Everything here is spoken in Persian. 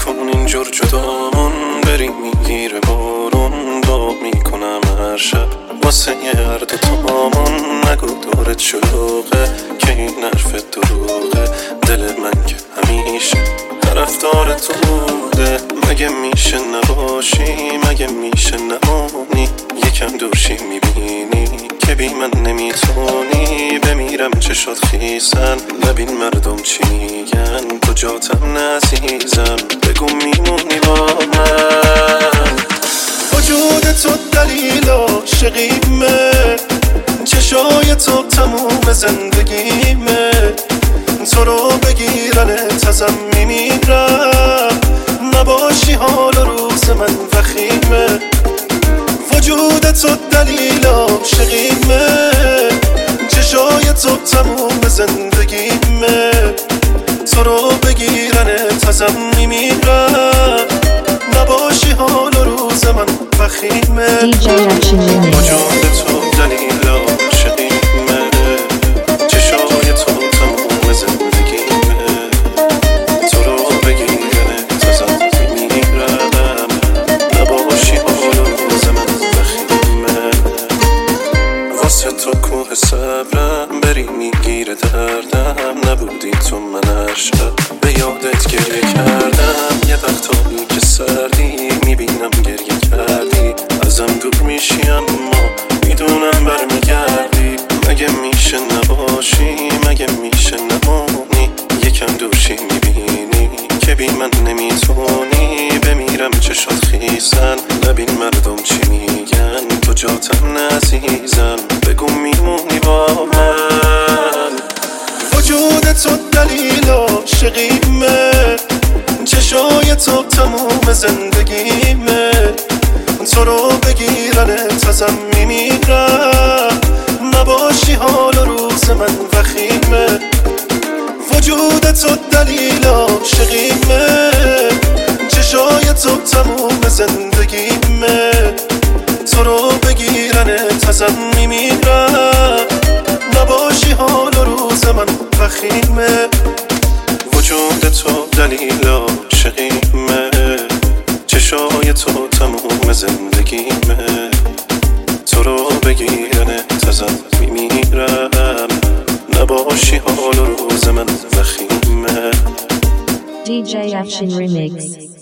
نکن اینجور جدامون، بریم میگیره بارون. دعا میکنم هر شب واسه هر دوتامون. نگو دورت شلوغه که این حرفت دروغه، دل من که همیشه طرفدار تو بوده. مگه میشه نباشی، مگه میشه نمانی، یکم دورشی میبینی که بی من نمیتونی. بمیرم چشات خیسن، نبین مردم چی میگن، کجاتم نزیزم بگو میمونی با من. وجود تو دلیل عاشقیمه، چشای تو تموم زندگیمه. تو رو بگیرنت ازم میمیرم، نباشی حال و روز من وخیمه. وجود تو دلیل عاشقیمه، چشای تو تموم زندگیمه. تو رو بگیرنت ازم میمیرم، نباشی حال و روز من وخیمه. وجود تو دلیل عاشقیمه، چشای تو تموم زندگیمه. تو رو بگیرنت ازم میمیرم، نباشی حال و روز من وخیمه. واسه تو کوه صبرم، بری میگیره دردم. نبودی تو من هر شب به یادت گریه کردم. یه وقتایی که سردی میبینم گریه کردی، ازم دور میشی اما میدونم برمیگردی. مگه میشه نباشی، مگه میشه نمونی، یکم دورشی میبینی که بی من نمیتونی. بمیرم چشات خیسن، نبین مردم چی میگن، کجاتم نزیزم بگو میمونی با من. وجود تو دلیل عاشقیمه، چشای تو تموم زندگیمه. تو رو بگیرنت ازم میمیرم، نباشی حال و روز من وخیمه. وجود تو دلیل عاشقیمه، چشای تو تموم زندگیمه. تو رو بگیرنت ازم میمیرم، نباشی حال و روز من وخیمه. وجود تو دلیل عاشقیمه، چشای تو تموم زندگیمه. تو رو بگیرنت ازم میمیرم، نباشی حال و روز من وخیمه. DJ Afshin Remix.